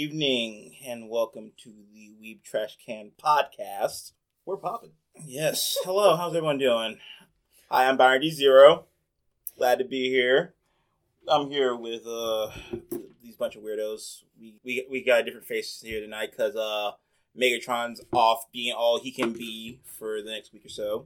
evening, and welcome to the Weeb Trash Can Podcast. We're popping. Yes. Hello, how's everyone doing? Hi, I'm Byron D0. Glad to be here. I'm here with these bunch of weirdos. We got different faces here tonight because Megatron's off being all he can be for the next week or so.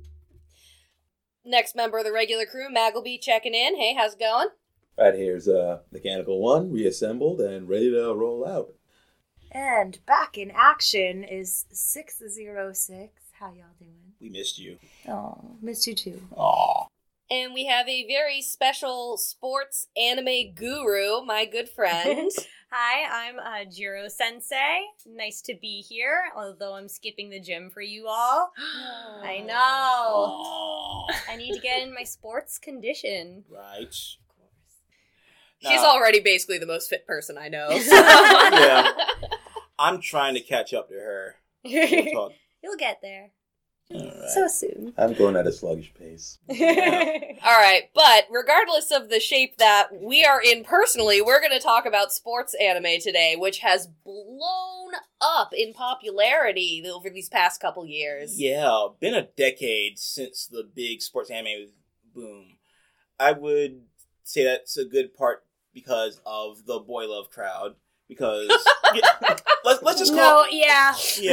Next member of the regular crew, Maggleby, checking in. Hey, how's it going? Right, here's Mechanical One, reassembled and ready to roll out. And back in action is 606. How y'all doing? We missed you. Oh, missed you too. Aw. And we have a very special sports anime guru, my good friend. Hi, I'm Jiro Sensei. Nice to be here, although I'm skipping the gym for you all. I know. Aww. I need to get in my sports condition. Right. She's already basically the most fit person I know. So. Yeah. I'm trying to catch up to her. We'll talk. You'll get there. Right. So soon. I'm going at a sluggish pace. All right, but regardless of the shape that we are in personally, we're going to talk about sports anime today, which has blown up in popularity over these past couple years. Yeah, been a decade since the big sports anime boom. I would say that's a good part because of the boy love crowd. Because let's just call yeah.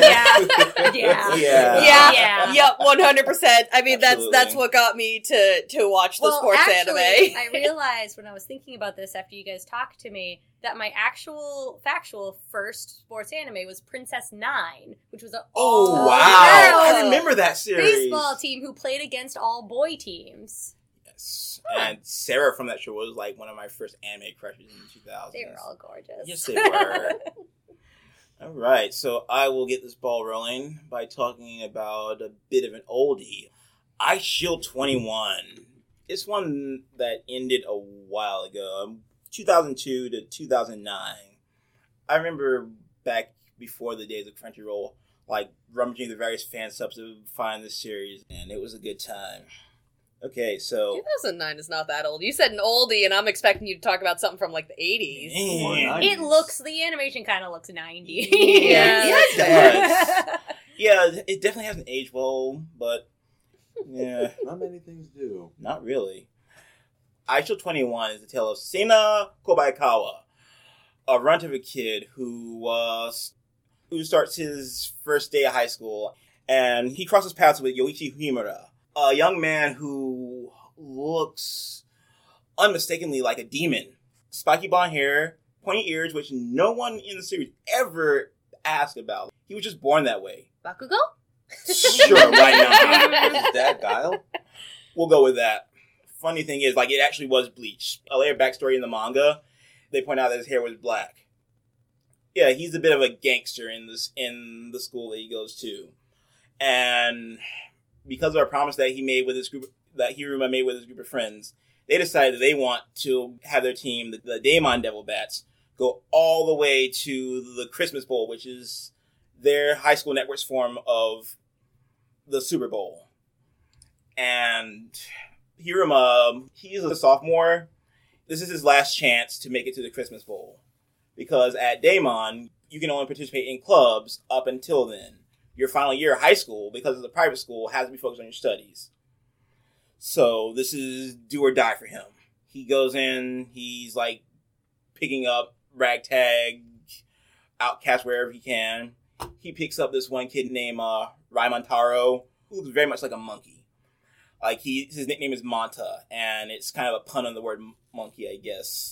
Yeah. Yep, 100%. I mean, Absolutely. that's what got me to watch the sports anime. I realized when I was thinking about this after you guys talked to me that my actual factual first sports anime was Princess Nine, which was an wow! all-girl I remember that series. baseball team who played against all boy teams. Yes, and Sarah from that show was like one of my first anime crushes in the 2000s. They were all gorgeous. Yes, they were. All right, so I will get this ball rolling by talking about a bit of an oldie. Ice Shield 21. It's one that ended a while ago, 2002 to 2009. I remember back before the days of Crunchyroll, like rummaging the various fan subs to find this series, and it was a good time. Okay, so 2009 is not that old. You said an oldie, and I'm expecting you to talk about something from like the 80s. Man. The animation kind of looks 90s. Yeah, it does. Yeah, it definitely hasn't aged well, but yeah, Not many things do. not really. Aisho 21 is the tale of Seina Kobayawa, a runt of a kid who starts his first day of high school, and he crosses paths with Yoichi Himura, a young man who looks unmistakably like a demon. Spiky blonde hair, pointy ears, which no one in the series ever asked about. He was just born that way. Bakugo? Sure, why not? Was his dad Guile? We'll go with that. Funny thing is, like, it actually was bleached. A later backstory in the manga, they point out that his hair was black. Yeah, he's a bit of a gangster in the school that he goes to. And because of a promise that Hiruma made with his group of friends, they decided that they want to have their team, the Daemon Devil Bats, go all the way to the Christmas Bowl, which is their high school network's form of the Super Bowl. And Hiruma, he's a sophomore. This is his last chance to make it to the Christmas Bowl. Because at Daemon, you can only participate in clubs up until then. Your final year of high school, because it's a private school, has to be focused on your studies. So this is do or die for him. He goes in, he's like picking up ragtag, outcast wherever he can. He picks up this one kid named Raimantaro, who looks very much like a monkey. Like his nickname is Manta, and it's kind of a pun on the word monkey, I guess.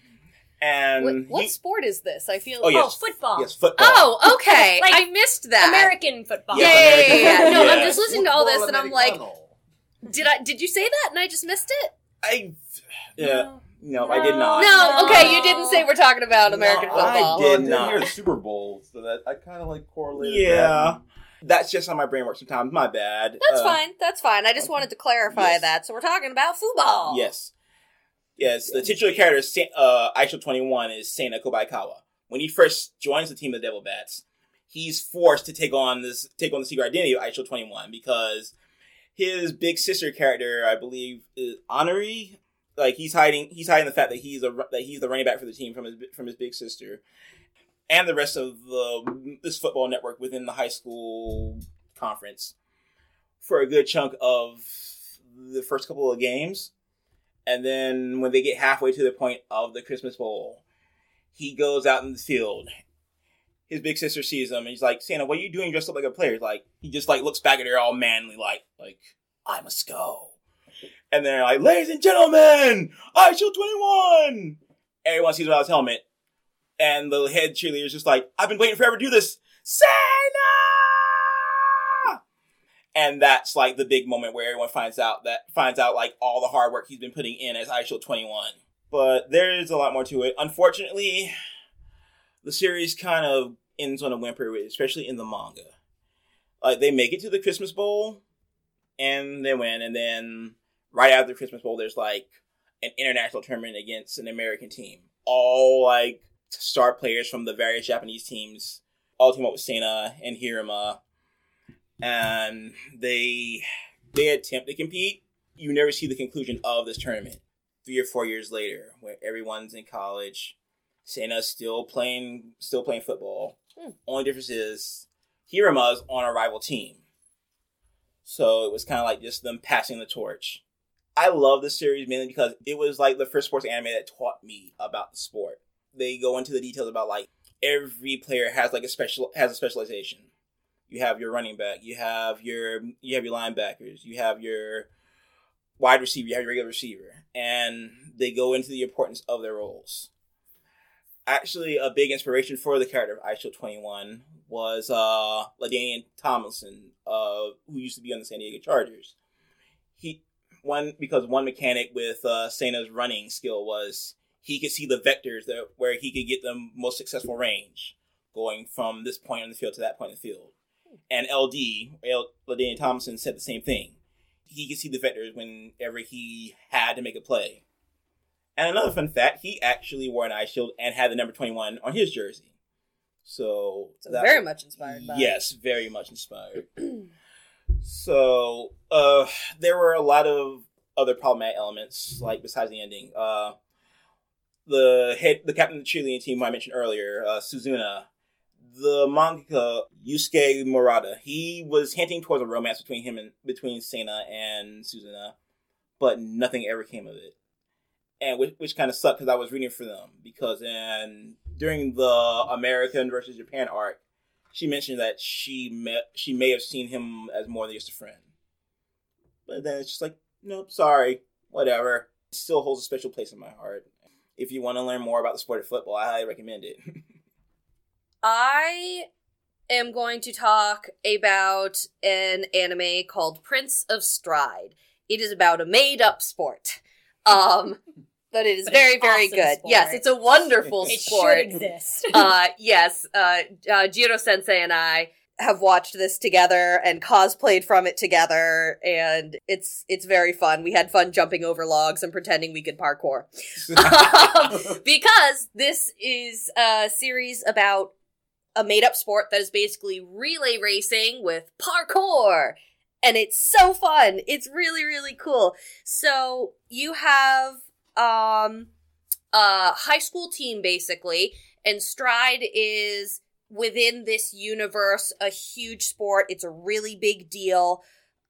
What sport is this? I feel. Oh, yes. Football. Yes, football. Oh, okay. Like I missed that. American football. Yeah. American No, football. I'm just listening to all this, and I'm like, Football did you say that, and I just missed it? No, I did not. No, okay, you didn't say we're talking about American No, football. I did didn't not. hear the Super Bowl, so that I kind of like correlated. Yeah. That's just how my brain works sometimes. My bad. That's fine. I just wanted to clarify that. So we're talking about football. Yes. Yes, the titular character, Aisho 21, is Seina Kobayawa. When he first joins the team of the Devil Bats, he's forced to take on the secret identity of Aisho 21 because his big sister character, I believe, is Honori. Like he's hiding the fact that he's the running back for the team from his big sister, and the rest of this football network within the high school conference for a good chunk of the first couple of games. And then when they get halfway to the point of the Christmas Bowl, he goes out in the field. His big sister sees him and he's like, Santa, what are you doing dressed up like a player? Like, he just like looks back at her all manly, like I must go. And they're like, ladies and gentlemen, I Shield 21. Everyone sees without his helmet. And the head cheerleader is just like, I've been waiting forever to do this. Santa! And that's like the big moment where everyone finds out like all the hard work he's been putting in as I Shield 21. But there's a lot more to it. Unfortunately, the series kind of ends on a whimper, especially in the manga. Like, they make it to the Christmas Bowl, and they win, and then right after the Christmas Bowl, there's like an international tournament against an American team. All like star players from the various Japanese teams all team up with Sena and Hiruma, and they attempt to compete. You never see the conclusion of this tournament. 3 or 4 years later, where everyone's in college, Sena's still playing football. Only difference is Hiruma's on a rival team. So it was kind of like just them passing the torch. I love this series mainly because it was like the first sports anime that taught me about the sport. They go into the details about like every player has like a specialization. You have your running back, you have your linebackers, you have your wide receiver, you have your regular receiver, and they go into the importance of their roles. Actually, a big inspiration for the character of I Shield 21 was LaDainian Tomlinson, who used to be on the San Diego Chargers. Because one mechanic with Sena's running skill was he could see the vectors where he could get the most successful range, going from this point on the field to that point in the field. And LaDainian Tomlinson said the same thing. He could see the vectors whenever he had to make a play. And another fun fact, he actually wore an eye shield and had the number 21 on his jersey. So very much inspired by. Yes, very much inspired. So there were a lot of other problematic elements, like besides the ending. The captain of the cheerleading team I mentioned earlier, Suzuna, the mangaka Yusuke Murata, he was hinting towards a romance between Sena and Suzuna, but nothing ever came of it. And which kind of sucked because I was rooting for them, because during the American versus Japan arc, she mentioned that she may have seen him as more than just a friend. But then it's just like, nope, sorry, whatever. It still holds a special place in my heart. If you want to learn more about the sport of football, I highly recommend it. I am going to talk about an anime called Prince of Stride. It is about a made-up sport. But it is very, very awesome good. Sport. Yes, it's a wonderful sport. It should exist. Yes, Jiro Sensei and I have watched this together and cosplayed from it together, and it's very fun. We had fun jumping over logs and pretending we could parkour. Because this is a series about a made-up sport that is basically relay racing with parkour. And it's so fun. It's really, really cool. So you have a high school team, basically, and Stride is within this universe a huge sport. It's a really big deal.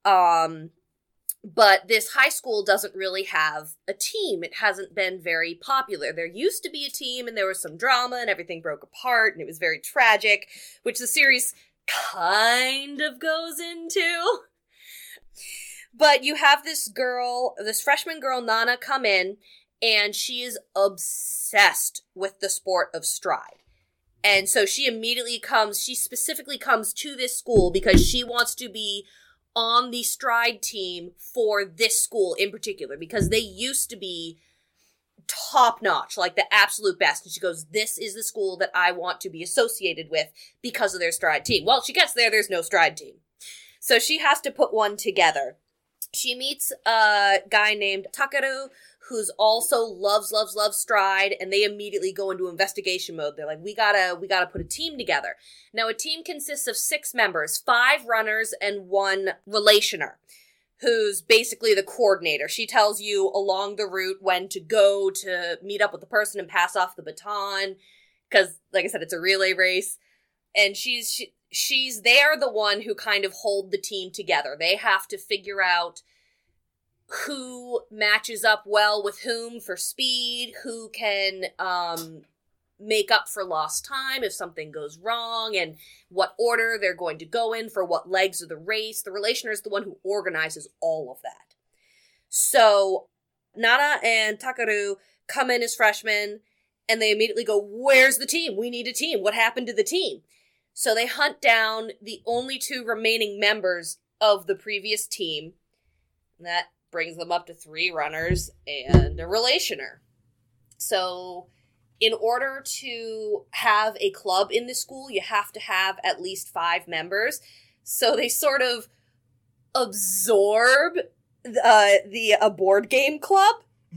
But this high school doesn't really have a team. It hasn't been very popular. There used to be a team, and there was some drama, and everything broke apart, and it was very tragic, which the series kind of goes into. But you have this freshman girl, Nana, come in, and she is obsessed with the sport of Stride. And so she specifically comes to this school because she wants to be on the Stride team for this school in particular, because they used to be top-notch, like the absolute best. And she goes, this is the school that I want to be associated with because of their Stride team. Well, she gets there's no Stride team. So she has to put one together. She meets a guy named Takeru, who's also loves Stride, and they immediately go into investigation mode. They're like, we gotta put a team together. Now, a team consists of 6 members, 5 runners and 1 relationer, who's basically the coordinator. She tells you along the route when to go to meet up with the person and pass off the baton. because, like I said, it's a relay race, and they're the one who kind of hold the team together. They have to figure out who matches up well with whom for speed, who can make up for lost time if something goes wrong, and what order they're going to go in for what legs of the race. The relationer is the one who organizes all of that. So Nana and Takaru come in as freshmen, and they immediately go, where's the team? We need a team. What happened to the team? So they hunt down the only 2 remaining members of the previous team. And that brings them up to 3 runners and a relationer. So in order to have a club in the school, you have to have at least 5 members. So they sort of absorb the board game club.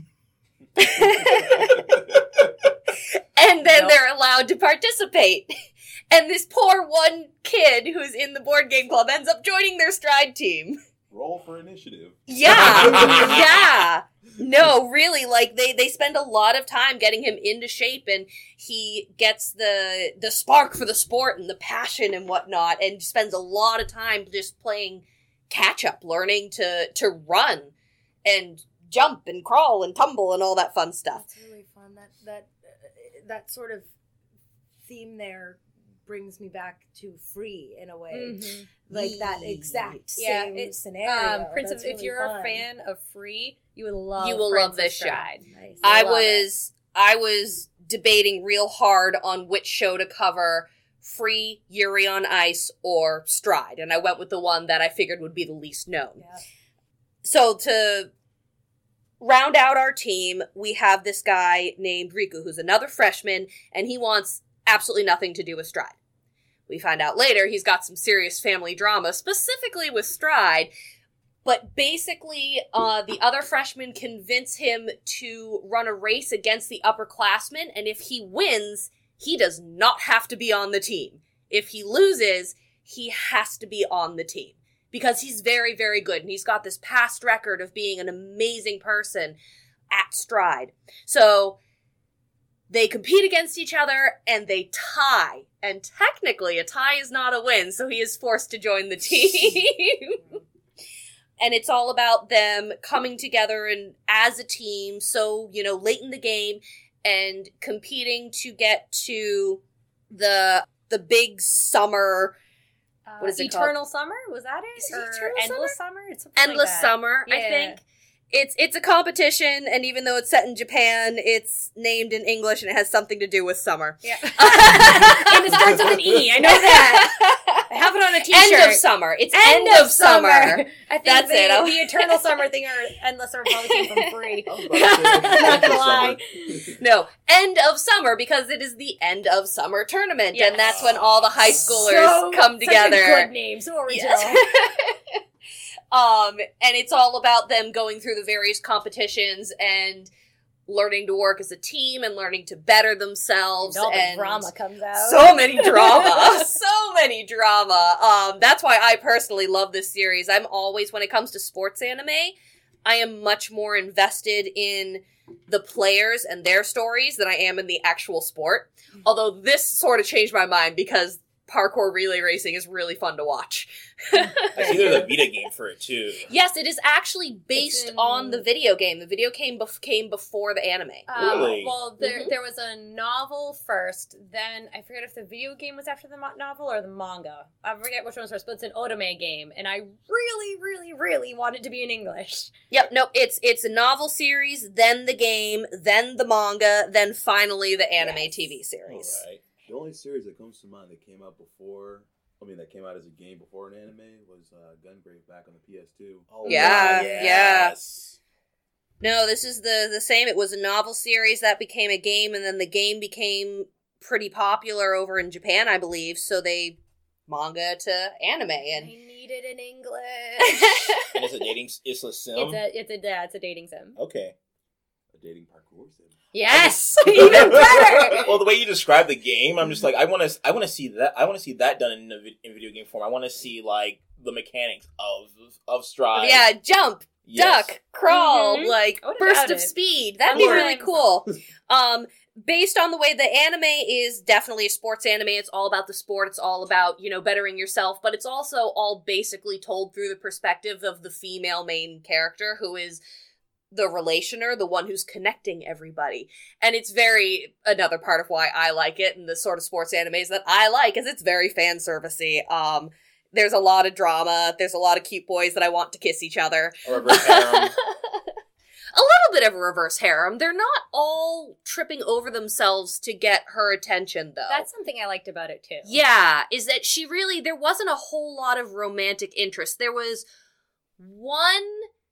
And then they're allowed to participate. And this poor one kid who's in the board game club ends up joining their stride team. Roll for initiative. Yeah. Yeah. No, really, like, they spend a lot of time getting him into shape, and he gets the spark for the sport and the passion and whatnot, and spends a lot of time just playing catch-up, learning to run and jump and crawl and tumble and all that fun stuff. That's really fun. That sort of theme there brings me back to Free in a way. Mm-hmm. Like that exact same scenario. Prince, That's if really you're fun. a fan of Free, you will love this show. Stride. Nice. I was debating real hard on which show to cover, Free, Yuri on Ice, or Stride, and I went with the one that I figured would be the least known. Yeah. So to round out our team, we have this guy named Riku, who's another freshman, and he wants absolutely nothing to do with Stride. We find out later he's got some serious family drama, specifically with Stride, but basically the other freshmen convince him to run a race against the upperclassmen, and if he wins, he does not have to be on the team. If he loses, he has to be on the team, because he's very, very good, and he's got this past record of being an amazing person at Stride. So they compete against each other, and they tie. And technically, a tie is not a win, so he is forced to join the team. And it's all about them coming together and as a team, so, late in the game, and competing to get to the big summer. What is it called? Eternal Summer? Was that it? Is it Or Eternal Endless Summer? It's something Endless like that. Summer, I Yeah. think. It's a competition, and even though it's set in Japan, it's named in English, and it has something to do with summer. Yeah. And it starts with an E. I know that. I have it on a t-shirt. End of summer. It's end of summer. I think That's it. the Eternal Summer thing or Endless Summer probably came from Free. I was about to say, Not gonna lie. No, end of summer, because it is the end of summer tournament, and that's when all the high schoolers come together. Such a good name. So original. Yes. And it's all about them going through the various competitions and learning to work as a team and learning to better themselves. And all the and drama comes out. So many drama. So many drama. That's why I personally love this series. I'm always, when it comes to sports anime, I am much more invested in the players and their stories than I am in the actual sport. Although this sort of changed my mind, because parkour relay racing is really fun to watch. I see there's a Vita game for it too. Yes, it is actually based on the video game. The video game came before the anime. Really? Well, there was a novel first, then I forget if the video game was after the novel or the manga. I forget which one was first, but it's an otome game, and I really, really, really want it to be in English. Yep, no, it's a novel series, then the game, then the manga, then finally the anime TV series. All right. The only series that comes to mind that came out that came out as a game before an anime was Gungrave back on the PS2. Oh, Yeah, yes. No, this is the same. It was a novel series that became a game, and then the game became pretty popular over in Japan, I believe, so they manga to anime. I And need it in English. And it's a sim? It's a dating sim. Okay. A dating parkour sim. Yes, even better. Well, the way you describe the game, I'm just like, I want to see that. I want to see that done in video game form. I want to see like the mechanics of Stride. yeah, jump, Yes. duck, crawl, Mhm. like I would've burst doubt of it. speed. That'd be Or- really cool. based on the way the anime is definitely a sports anime, it's all about the sport, it's all about, bettering yourself, but it's also all basically told through the perspective of the female main character, who is the relationer, the one who's connecting everybody. And it's another part of why I like it, and the sort of sports animes that I like, is it's very fan servicey. There's a lot of drama, there's a lot of cute boys that I want to kiss each other. Or reverse harem. A little bit of a reverse harem. They're not all tripping over themselves to get her attention, though. That's something I liked about it, too. Yeah, is that there wasn't a whole lot of romantic interest. There was one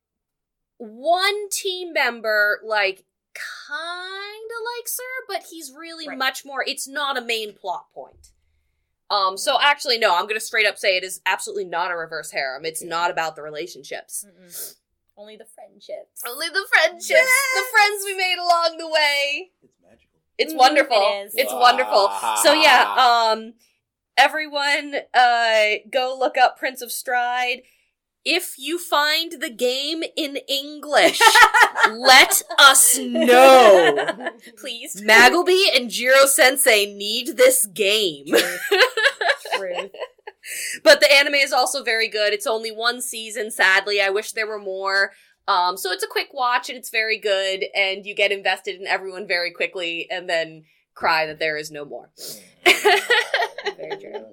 team member, like, kinda likes her, but he's really much more, it's not a main plot point. So actually, no, I'm gonna straight up say it is absolutely not a reverse harem. It's not about the relationships. Mm-mm. Only the friendships. Only the friendships. Yes! The friends we made along the way. It's magical. It's wonderful. It is. It's wonderful. So yeah, everyone, go look up Prince of Stride. If you find the game in English, let us know. Please. Magleby and Jiro Sensei need this game. Truth. But the anime is also very good. It's only one season, sadly. I wish there were more. So it's a quick watch, and it's very good, and you get invested in everyone very quickly, and then cry that there is no more. Very true.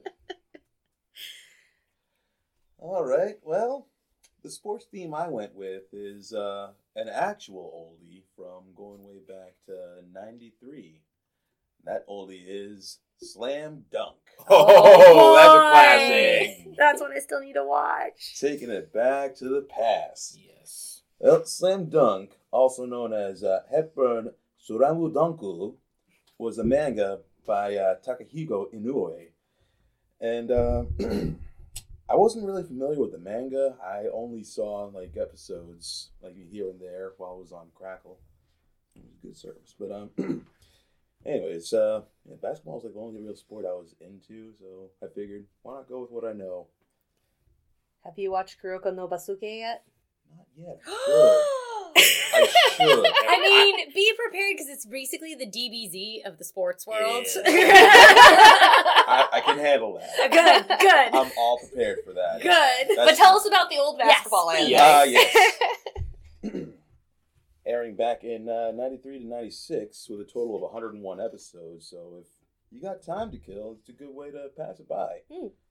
All right. Well, the sports theme I went with is an actual oldie from going way back to '93. That oldie is Slam Dunk. Oh, that's a classic. That's one I still need to watch. Taking it back to the past. Yes. Well, Slam Dunk, also known as Hepburn Suramu Danku, was a manga by Takahiko Inoue. And I wasn't really familiar with the manga. I only saw like episodes like here and there while I was on Crackle. It was good service. But anyways, basketball was like the only real sport I was into, so I figured, why not go with what I know? Have you watched Kuroko no Basuke yet? Not yet. I should. I mean, be prepared because it's basically the DBZ of the sports world. I can handle that. Good. I'm all prepared for that. Good. But tell us about the old basketball anime. Yes. Airing back in 93 to 96 with a total of 101 episodes. So if you got time to kill, it's a good way to pass it by.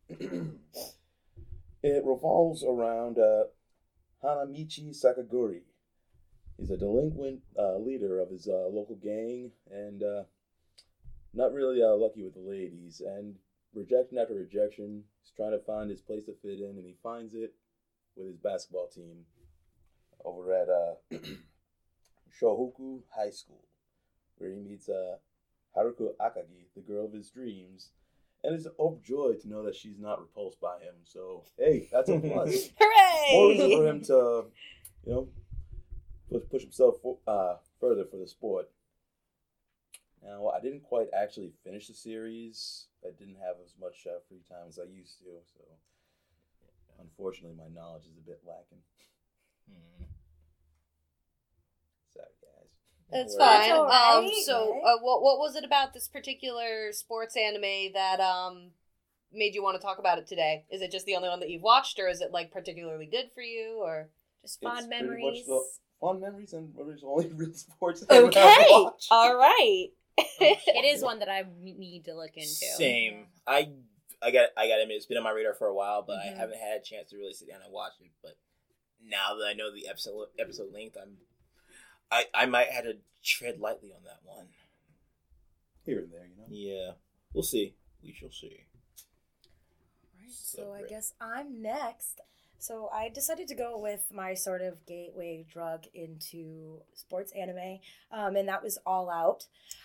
It revolves around Hanamichi Sakaguri. He's a delinquent leader of his local gang and not really lucky with the ladies. And rejection after rejection, he's trying to find his place to fit in, and he finds it with his basketball team over at Shohoku High School, where he meets Haruko Akagi, the girl of his dreams, and is overjoyed to know that she's not repulsed by him. So, hey, that's a plus. Hooray! More reason for him to, push himself further for the sport. Now, I didn't quite actually finish the series. I didn't have as much free time as I used to, so unfortunately my knowledge is a bit lacking. Sorry, guys. That's No worries. fine. That's all right, So, right? what was it about this particular sports anime that made you want to talk about it today? Is it just the only one that you've watched, or is it like particularly good for you, or Just It's fond pretty much memories. Fun memories, and there's only real sports anime okay? I've watched. All right. It is one that I need to look into. Same. I got to admit, it's been on my radar for a while, but Mhm. I haven't had a chance to really sit down and watch it. But now that I know the episode length, I might have to tread lightly on that one. Here and there, Yeah, we'll see. We shall see. Right, so I great. guess I'm next. So I decided to go with my sort of gateway drug into sports anime, and that was All Out.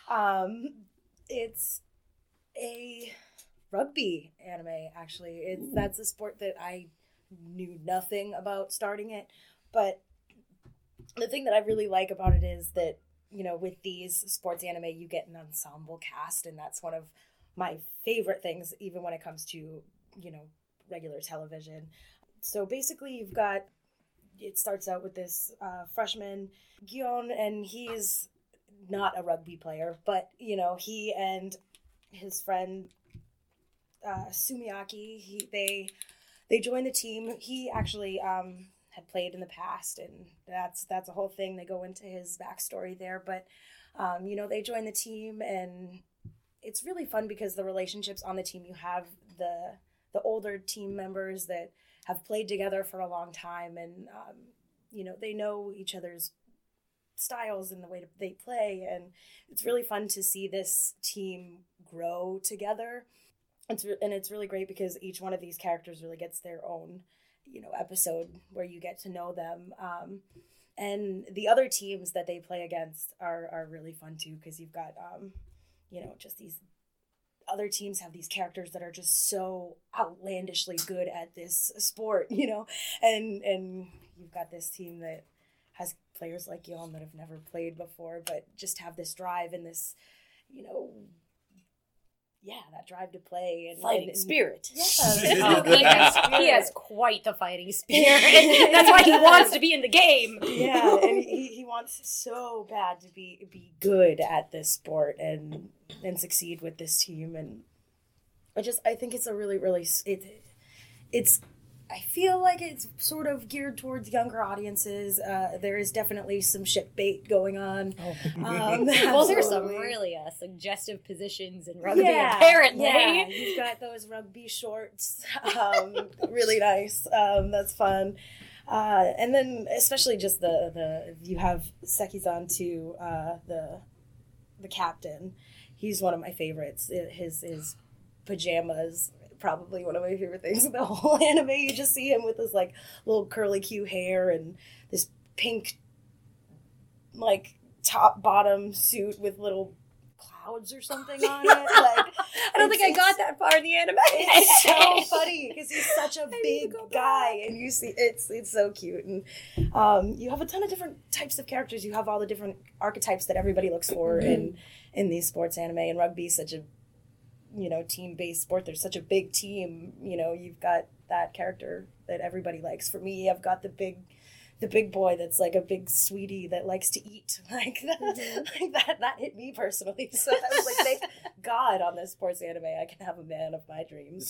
It's a rugby anime, actually. That's a sport that I knew nothing about starting it, but the thing that I really like about it is that, with these sports anime, you get an ensemble cast, and that's one of my favorite things, even when it comes to, regular television. So basically it starts out with this freshman, Gion, and he's not a rugby player, but, you know, he and his friend Sumiaki, they joined the team. He actually had played in the past, and that's a whole thing. They go into his backstory there, but you know, they join the team, and it's really fun because the relationships on the team, you have the older team members that have played together for a long time, and you know, they know each other's styles and the way they play, and it's really fun to see this team grow together. It's really great because each one of these characters really gets their own, you know, episode where you get to know them. And the other teams that they play against are really fun too, because you've got, you know, just these other teams have these characters that are just so outlandishly good at this sport, you know, and you've got this team that has players like Yon that have never played before, but just have this drive and this, you know, that drive to play and fighting spirit. Yeah, he has quite the fighting spirit. That's why he wants to be in the game. Yeah, and he wants so bad to be good at this sport and succeed with this team. And I think it's a really, really it's. I feel like it's sort of geared towards younger audiences. There is definitely some shit bait going on. Well, there's some really suggestive positions in rugby, apparently. Yeah, you've got those rugby shorts. Really nice. That's fun. And then especially just you have Sekizan too, the captain. He's one of my favorites. His pajamas, probably one of my favorite things in the whole anime. You just see him with this like little curly Q hair and this pink like top bottom suit with little clouds or something on it. Like I don't think I got that far in the anime. It's so funny because he's such a big guy, and you see it's so cute. And you have a ton of different types of characters. You have all the different archetypes that everybody looks for in these sports anime, and rugby is such a, you know, team-based sport. There's such a big team, you know, you've got that character that everybody likes. For me, I've got the big boy that's like a big sweetie that likes to eat. Like that hit me personally. So I was like, thank God on this sports anime I can have a man of my dreams.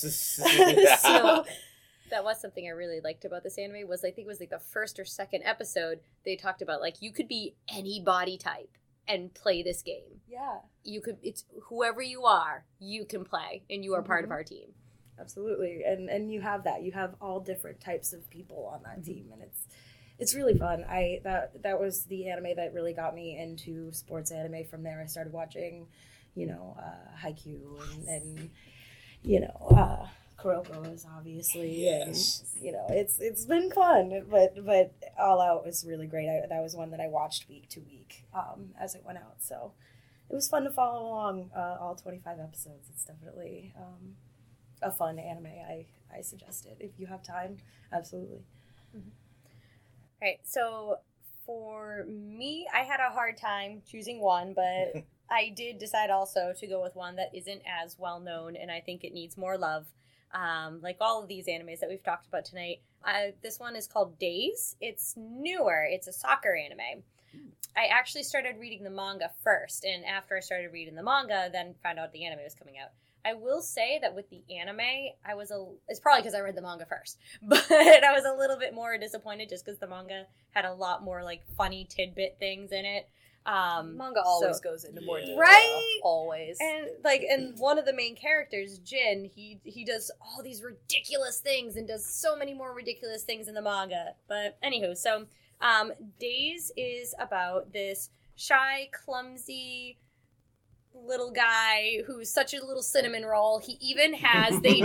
So that was something I really liked about this anime was I think it was like the first or second episode they talked about like you could be any body type and play this game. Yeah. It's whoever you are, you can play, and you are part of our team. Absolutely. And you have that. You have all different types of people on that team, and it's really fun. That was the anime that really got me into sports anime. From there I started watching, you know, Haikyuu and you know, Kuroko is obviously, and you know, it's been fun, but All Out was really great. That was one that I watched week to week as it went out, so it was fun to follow along all 25 episodes. It's definitely a fun anime. I suggest it if you have time. Absolutely. Mm-hmm. All right, so for me, I had a hard time choosing one, but I did decide also to go with one that isn't as well known, and I think it needs more love. Like all of these animes that we've talked about tonight. This one is called Days. It's newer. It's a soccer anime. I actually started reading the manga first, and after I started reading the manga, then found out the anime was coming out. I will say that with the anime, it's probably because I read the manga first, but I was a little bit more disappointed just because the manga had a lot more like funny tidbit things in it. Manga always goes into more detail. Right? Always. And one of the main characters, Jin, he does all these ridiculous things and does so many more ridiculous things in the manga. But anywho, so Days is about this shy, clumsy little guy who's such a little cinnamon roll. He even has they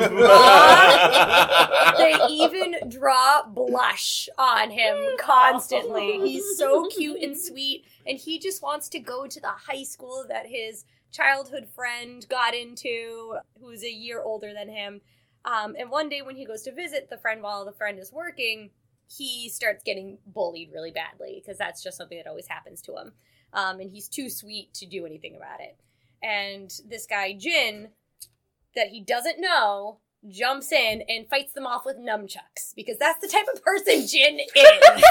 even draw blush on him constantly. He's so cute and sweet, and he just wants to go to the high school that his childhood friend got into, who's a year older than him. And one day when he goes to visit the friend while the friend is working, he starts getting bullied really badly because that's just something that always happens to him. And he's too sweet to do anything about it. And this guy, Jin, that he doesn't know, jumps in and fights them off with nunchucks because that's the type of person Jin is.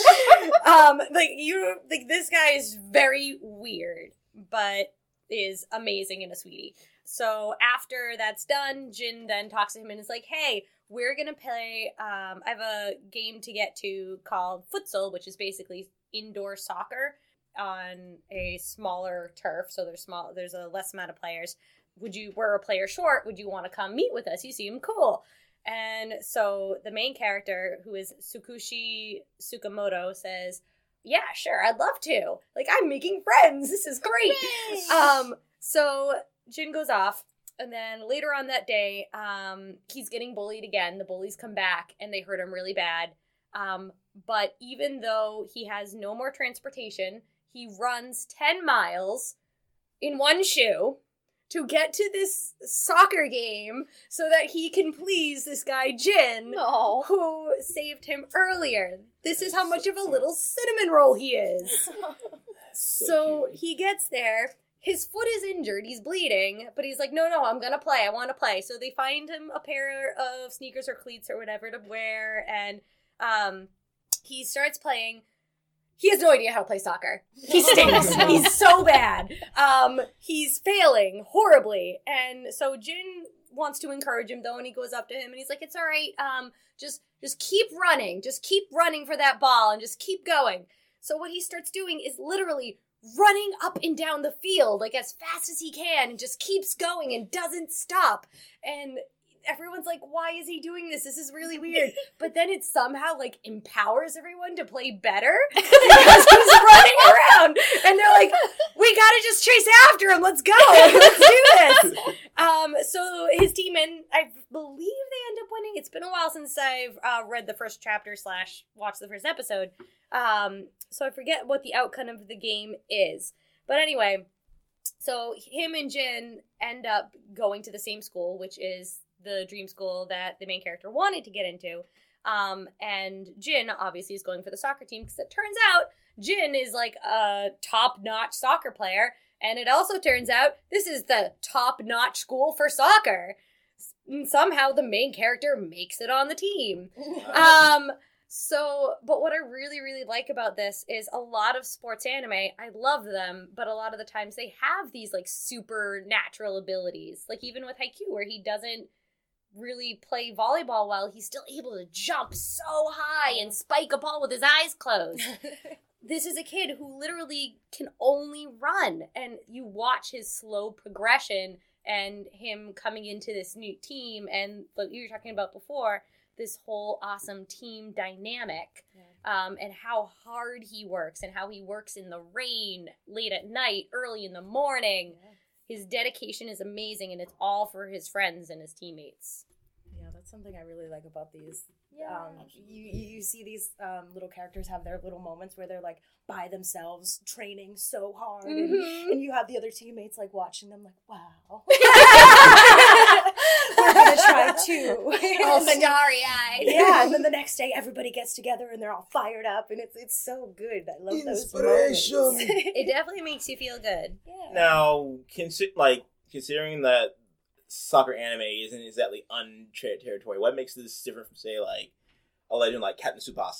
This guy is very weird, but is amazing and a sweetie. So after that's done, Jin then talks to him and is like, hey, we're going to play, I have a game to get to called futsal, which is basically indoor soccer on a smaller turf. So there's a less amount of players. We're a player short. Would you want to come meet with us? You seem cool. And so the main character, who is Tsukushi Tsukamoto, says, yeah, sure, I'd love to. Like, I'm making friends. This is great. So Jin goes off, and then later on that day, he's getting bullied again. The bullies come back, and they hurt him really bad. But even though he has no more transportation, he runs 10 miles in one shoe to get to this soccer game so that he can please this guy Jin, who saved him earlier. This is how much of a little cinnamon roll he is. So he gets there. His foot is injured. He's bleeding, but he's like, no, I'm going to play. I want to play. So they find him a pair of sneakers or cleats or whatever to wear, and he starts playing. He has no idea how to play soccer. He stinks. He's so bad. He's failing horribly. And so Jin wants to encourage him, though, and he goes up to him, and he's like, it's all right. Just keep running. Just keep running for that ball, and just keep going. So what he starts doing is literally running up and down the field, like, as fast as he can, and just keeps going and doesn't stop. And everyone's like, why is he doing this? This is really weird. But then it somehow, like, empowers everyone to play better because he's running around. And they're like, we gotta just chase after him. Let's go. Let's do this. So his team, and I believe they end up winning. It's been a while since I've read the first chapter / watched the first episode. So I forget what the outcome of the game is. But anyway, so him and Jin end up going to the same school, which is the dream school that the main character wanted to get into. And Jin obviously is going for the soccer team because it turns out Jin is like a top-notch soccer player. And it also turns out this is the top-notch school for soccer. And somehow the main character makes it on the team. But what I really, really like about this is a lot of sports anime, I love them, but a lot of the times they have these, like, supernatural abilities. Like, even with Haikyuu, where he doesn't really play volleyball well, he's still able to jump so high and spike a ball with his eyes closed. This is a kid who literally can only run, and you watch his slow progression and him coming into this new team, and what you were talking about before, this whole awesome team dynamic, and how hard he works, and how he works in the rain, late at night, early in the morning. Yeah. His dedication is amazing, and it's all for his friends and his teammates. Yeah, that's something I really like about these. Yeah. You see these little characters have their little moments where they're, like, by themselves training so hard, and you have the other teammates, like, watching them, like, wow. We're gonna try too. All starry-eyed. Yeah, and then the next day everybody gets together and they're all fired up, and it's so good. I love those moments. It definitely makes you feel good. Yeah. Now, considering that soccer anime isn't exactly uncharted territory, what makes this different from, say, like, a legend like Captain Tsubasa?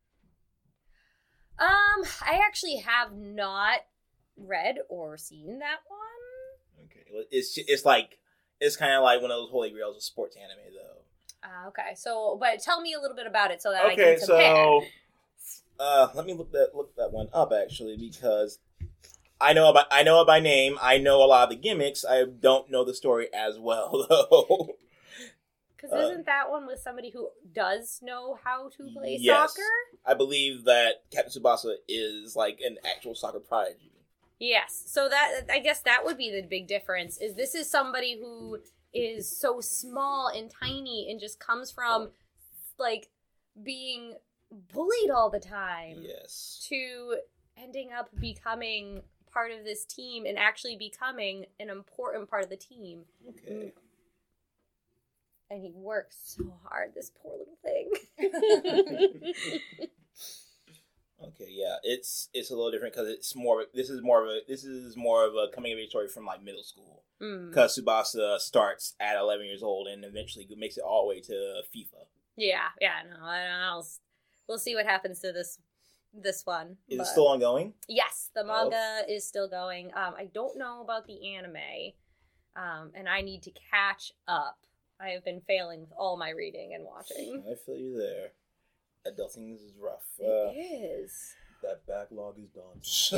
I actually have not read or seen that one. Okay, it's kind of like one of those holy grails of sports anime, though. Okay, so, but tell me a little bit about it so that I can compare. So, let me look that one up, actually, because I know it by name. I know a lot of the gimmicks. I don't know the story as well, though. Because isn't that one with somebody who does know how to play yes. soccer? I believe that Captain Tsubasa is, like, an actual soccer prodigy. Yes, so that, I guess that would be the big difference, is this is somebody who is so small and tiny and just comes from, like, being bullied all the time. Yes. To ending up becoming part of this team and actually becoming an important part of the team. Okay. And he works so hard, this poor little thing. Okay, yeah, it's a little different because it's more. This is more of a coming of age story from like middle school because Tsubasa starts at 11 years old and eventually makes it all the way to FIFA. Yeah, no, we'll see what happens to this one. Is it still ongoing? Yes, the manga is still going. I don't know about the anime, and I need to catch up. I have been failing with all my reading and watching. I feel you there. Adulting is rough. It is. That backlog is done.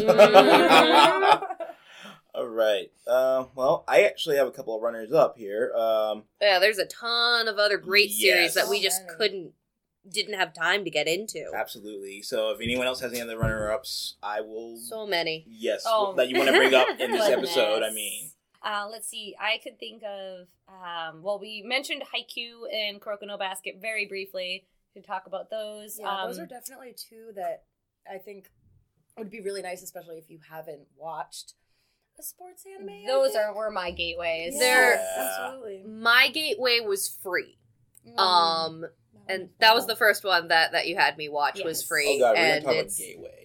All right. Well, I actually have a couple of runners up here. Yeah, there's a ton of other great series Yes. that we just didn't have time to get into. Absolutely. So if anyone else has any other runner-ups, I will. So many. Yes, Oh. that you want to bring up in this Goodness. episode. I mean, Let's see. I could think of. Well, we mentioned Haikyuu and Kuroko no Basket very briefly to talk about those. Yeah, those are definitely two that I think would be really nice, especially if you haven't watched a sports anime. Those were my gateways. Yeah, They're- absolutely. My gateway was free. Mm. And that was the first one that you had me watch was Yes. free. oh god, we're and gonna talk about it's gateways.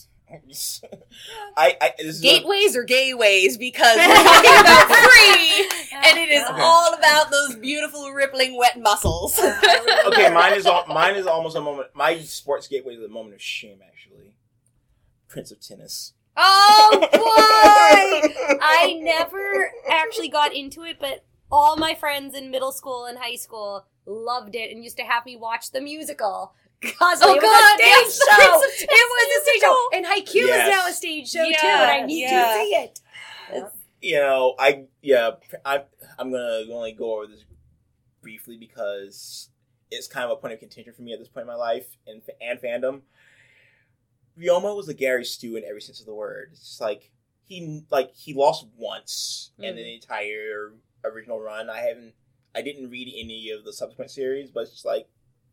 I this is gateways or gayways because we're talking about free, and it is Okay. all about those beautiful rippling wet muscles. okay. Mine is almost a moment. My sports gateway is a moment of shame. Actually, Prince of Tennis. Oh boy! I never actually got into it, but all my friends in middle school and high school loved it and used to have me watch the musical. Because Oh, it was God, a yes, stage show. Prince of Tennis It was a stage show. And Haikyuu Yes. is now a stage show too, Yeah, and I need yeah. to see it. You know, I'm gonna only go over this briefly because it's kind of a point of contention for me at this point in my life and fandom. Ryoma was a Gary Stu in every sense of the word. It's just like he lost once in the entire original run. I didn't read any of the subsequent series, but it's just like,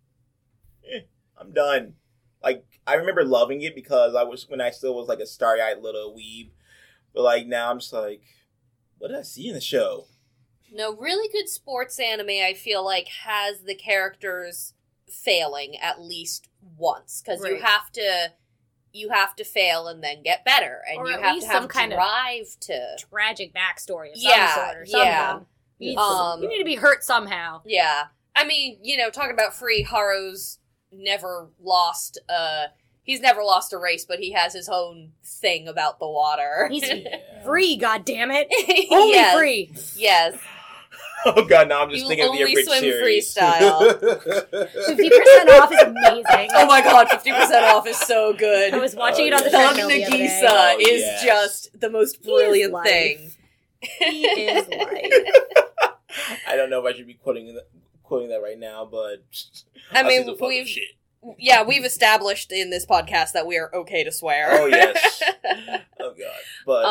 I'm done. Like, I remember loving it because when I still was like a starry-eyed little weeb, but like now I'm just like, what did I see in the show? No, really good sports anime, I feel like, has the characters failing at least once. Because Right. you have to fail and then get better. And Or you at have least to have some kind of drive to... Tragic backstory of Yeah, some sort or something. yeah. You need to be hurt somehow. Yeah. I mean, talking about free, Haru's never lost he's never lost a race, but he has his own thing about the water. He's Yeah. free, goddammit. Only Yes. free. Yes. Oh god, now I'm just You thinking of the only abridged swim series. freestyle. 50% off is amazing. Oh my god, 50% off is so good. I was watching it on the Doug treadmill the other day. Nagisa Oh, is yes. just the most He is brilliant life. thing. He is life. I don't know if I should be quoting that right now, but I I'll see mean, the fucking we've shit. we've established in this podcast that we are okay to swear. Oh yes. Oh god, but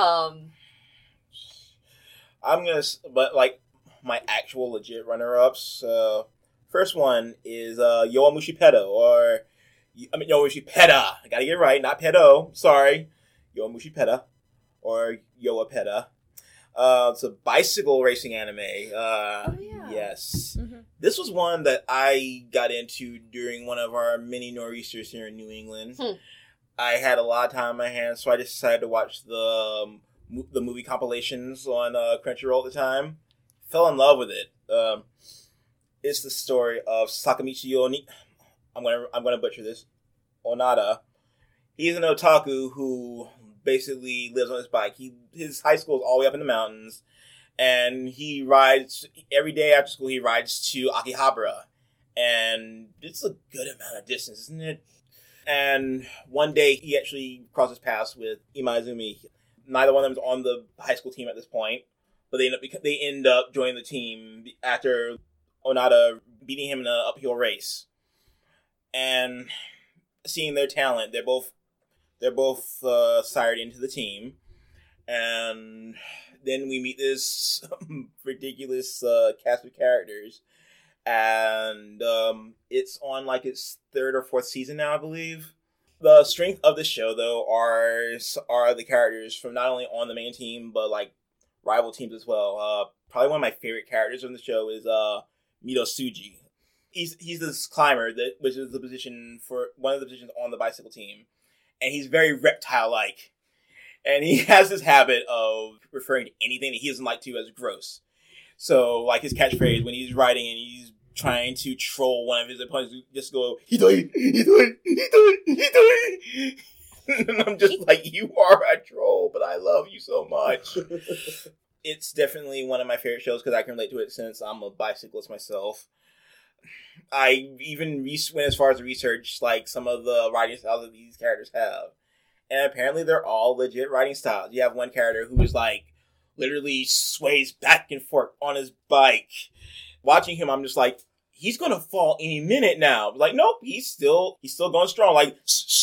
but like my actual legit runner-ups. First one is Yowamushi Pedo, Yowamushi Peta. I gotta get it right, not Pedo. Sorry, Yowamushi Peta or Yowa Peta. It's a bicycle racing anime. yeah. Yes. Mhm. This was one that I got into during one of our mini nor'easters here in New England. I had a lot of time on my hands, so I decided to watch the movie compilations on Crunchyroll at the time. Fell in love with it. It's the story of Sakamichi Oni. I'm gonna butcher this. Onada. He's an otaku who basically lives on his bike. His high school is all the way up in the mountains, and he rides every day after school. He rides to Akihabara, and it's a good amount of distance, isn't it? And one day he actually crosses paths with Imaizumi. Neither one of them is on the high school team at this point, but they end up joining the team after Onada beating him in an uphill race. And seeing their talent, they're both sired into the team, and then we meet this ridiculous cast of characters, and it's on like its third or fourth season now, I believe. The strength of the show, though, are the characters from not only on the main team but like rival teams as well. Probably one of my favorite characters from the show is Mito Tsuji. He's this climber which is one of the positions on the bicycle team, and he's very reptile-like. And he has this habit of referring to anything that he doesn't like to as gross. So, like his catchphrase when he's writing and he's trying to troll one of his opponents, just go, "Hidoi, Hidoi, Hidoi, Hidoi." And I'm just like, you are a troll, but I love you so much. It's definitely one of my favorite shows because I can relate to it since I'm a bicyclist myself. I even went as far as to research like some of the writing styles that these characters have. And apparently they're all legit writing styles. You have one character who is like, literally sways back and forth on his bike. Watching him, I'm just like, he's gonna fall any minute now. Like, nope, he's still going strong. Like,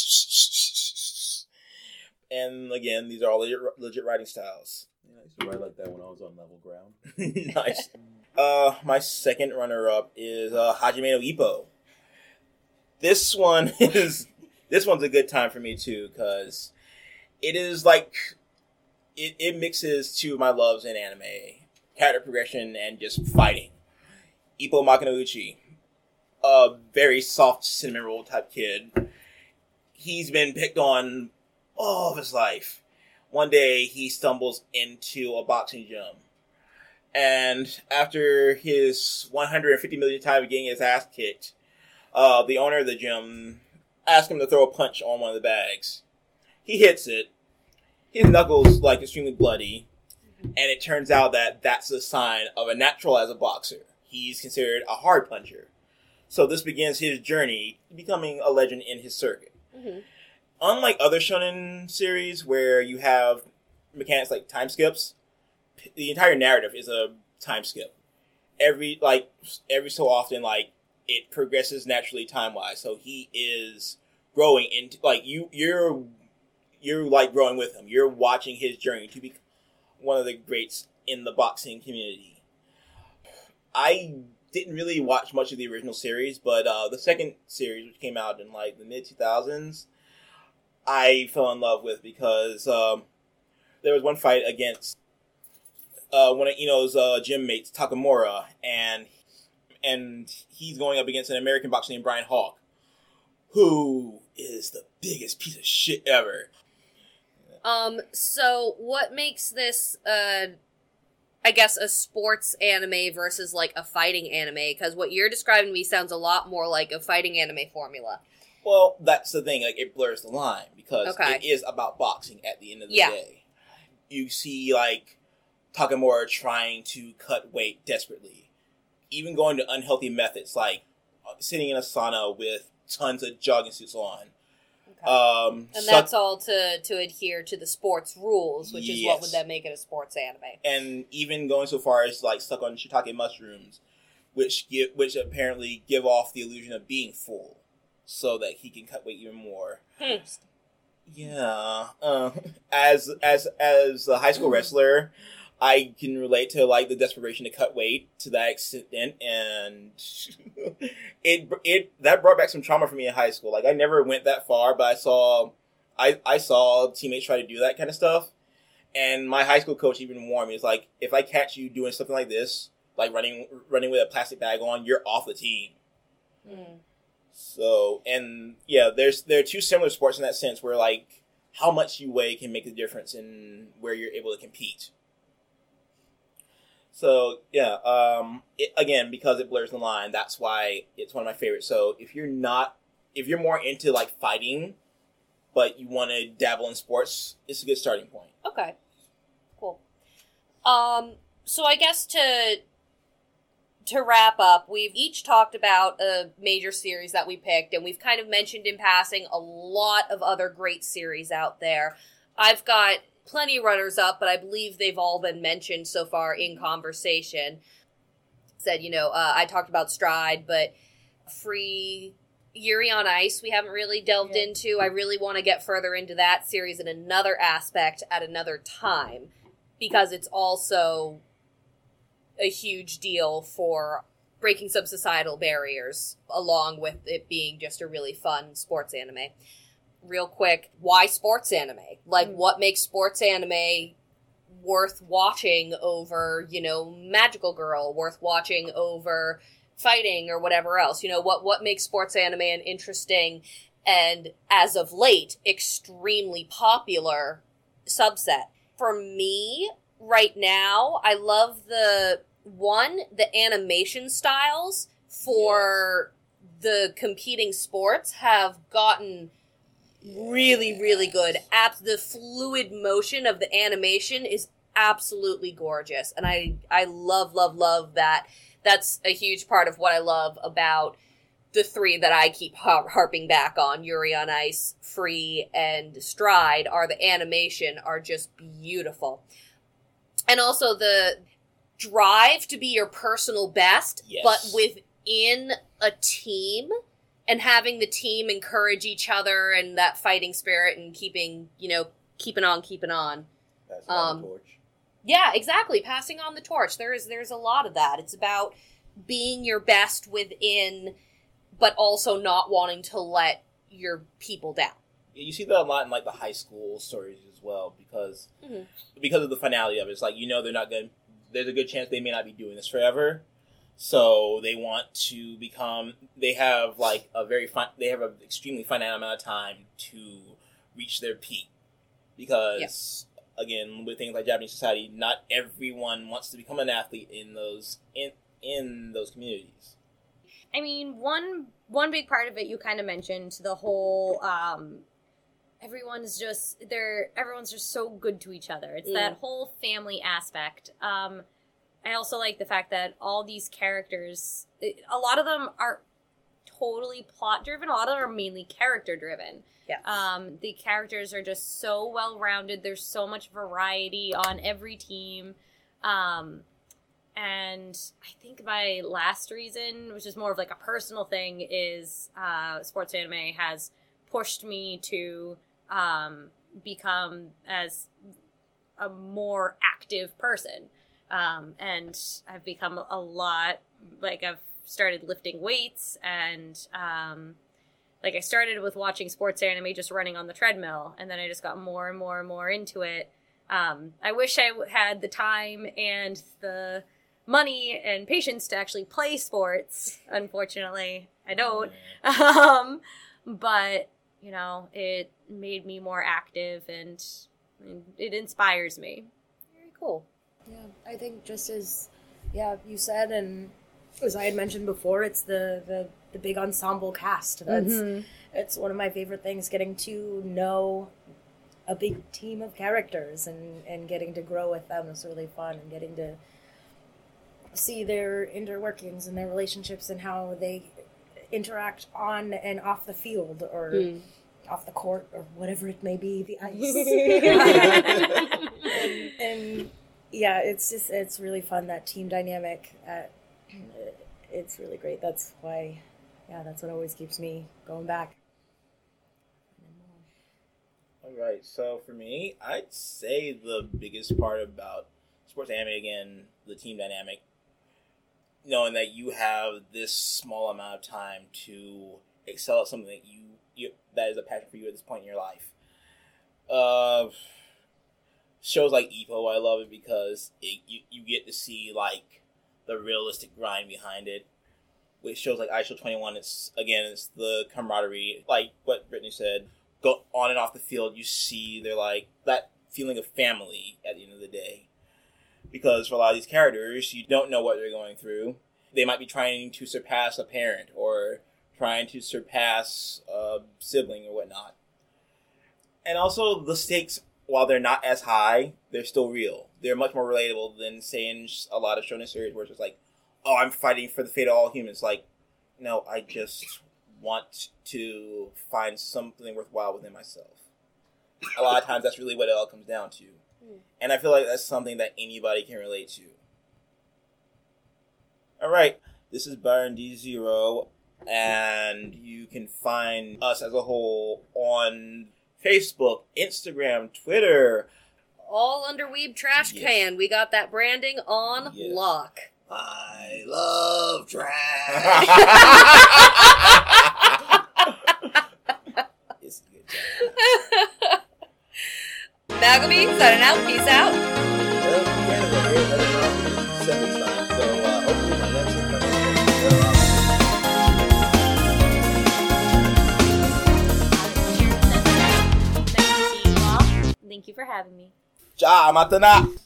and again, these are all legit writing styles. Yeah, I used to write like that when I was on level ground. Nice. My second runner-up is Hajime no Ippo. This one's a good time for me too, because it is like it mixes two of my loves in anime: character progression and just fighting. Ippo Makunouchi, a very soft cinnamon roll type kid. He's been picked on all of his life. One day he stumbles into a boxing gym. And after his 150 million time of getting his ass kicked, the owner of the gym asks him to throw a punch on one of the bags. He hits it. His knuckles like extremely bloody. And it turns out that that's a sign of a natural as a boxer. He's considered a hard puncher. So this begins his journey becoming a legend in his circuit. Mm-hmm. Unlike other shonen series where you have mechanics like time skips, the entire narrative is a time skip. Every so often, like, it progresses naturally time-wise. So he is growing into, like, you're like growing with him. You're watching his journey to be one of the greats in the boxing community. I didn't really watch much of the original series, but the second series, which came out in like the mid-2000s, I fell in love with because there was one fight against one of Ino's gym mates, Takamura, and he's going up against an American boxer named Brian Hawk, who is the biggest piece of shit ever. So what makes this, I guess, a sports anime versus, like, a fighting anime? Because what you're describing to me sounds a lot more like a fighting anime formula. Well, that's the thing. Like, it blurs the line because Okay. it is about boxing at the end of the day. You see, like, Takamura trying to cut weight desperately. Even going to unhealthy methods, like sitting in a sauna with tons of jogging suits on. And that's all to adhere to the sports rules, which is what Yes. would then make it a sports anime. And even going so far as, like, stuck on shiitake mushrooms, which apparently give off the illusion of being full, so that he can cut weight even more. Yeah. As a high school wrestler, I can relate to, like, the desperation to cut weight to that extent, and that brought back some trauma for me in high school. Like, I never went that far, but I saw teammates try to do that kind of stuff, and my high school coach even warned me. It's like, if I catch you doing something like this, like running with a plastic bag on, you're off the team. So, and yeah, there are two similar sports in that sense where, like, how much you weigh can make a difference in where you're able to compete. So, yeah, again, because it blurs the line, that's why it's one of my favorites. So, if you're more into, like, fighting, but you want to dabble in sports, it's a good starting point. Okay. Cool. So I guess to wrap up, we've each talked about a major series that we picked, and we've kind of mentioned in passing a lot of other great series out there. I've got plenty of runners-up, but I believe they've all been mentioned so far in conversation. Said, I talked about Stride, but Free Yuri on Ice we haven't really delved into. I really want to get further into that series in another aspect at another time, because it's also a huge deal for breaking some societal barriers, along with it being just a really fun sports anime. Real quick, why sports anime? Like, what makes sports anime worth watching over, Magical Girl, worth watching over fighting or whatever else? What makes sports anime an interesting and as of late, extremely popular subset. For me, right now, I love the animation styles for the competing sports have gotten really, really good. The fluid motion of the animation is absolutely gorgeous. And I love, love, love that. That's a huge part of what I love about the three that I keep harping back on, Yuri on Ice, Free, and Stride, are the animation are just beautiful. And also the drive to be your personal best, Yes. but within a team, and having the team encourage each other and that fighting spirit and keeping on. That's the torch. Yeah, exactly. Passing on the torch. There's a lot of that. It's about being your best within, but also not wanting to let your people down. You see that a lot in like the high school stories as well, because of the finality of it. It's like, they're not going. There's a good chance they may not be doing this forever, so they want to become. They have like they have an extremely finite amount of time to reach their peak, because again, with things like Japanese society, not everyone wants to become an athlete in those communities. I mean, one big part of it you kind of mentioned, the whole everyone's just so good to each other. It's that whole family aspect. I also like the fact that all these characters, a lot of them are totally plot driven. A lot of them are mainly character driven. Yes. The characters are just so well rounded. There's so much variety on every team. And I think my last reason, which is more of like a personal thing, is sports anime has pushed me to become as a more active person. And I've become a lot, like I've started lifting weights, and like I started with watching sports anime, just running on the treadmill, and then I just got more and more and more into it. I wish I had the time and the money and patience to actually play sports. Unfortunately, I don't. But, it made me more active, and it inspires me. Very cool. Yeah, I think just as you said, and as I had mentioned before, it's the big ensemble cast. It's one of my favorite things, getting to know a big team of characters and getting to grow with them is really fun, and getting to see their interworkings and their relationships and how they interact on and off the field or off the court or whatever it may be, the ice. and yeah, it's really fun, that team dynamic. It's really great. That's why, that's what always keeps me going back. All right, so for me, I'd say the biggest part about sports anime, again, the team dynamic, knowing that you have this small amount of time to excel at something that that is a passion for you at this point in your life. Shows like Ippo, I love it because you get to see like the realistic grind behind it. With shows like iShield 21, it's the camaraderie, like what Brittany said. Go on and off the field, you see they're like that feeling of family at the end of the day. Because for a lot of these characters, you don't know what they're going through. They might be trying to surpass a parent or trying to surpass a sibling or whatnot. And also, the stakes, while they're not as high, they're still real. They're much more relatable than, say, in a lot of shonen series where it's just like, oh, I'm fighting for the fate of all humans. Like, no, I just want to find something worthwhile within myself. A lot of times, that's really what it all comes down to. And I feel like that's something that anybody can relate to. Alright, this is Byron D0, and you can find us as a whole on Facebook, Instagram, Twitter. All under Weeb Trash Can. We got that branding on lock. I love trash. It's a good time. Magami, signing out. Peace out. Well, Canada here, heading off to 7 time, so hopefully my next incarnation will Ja matana.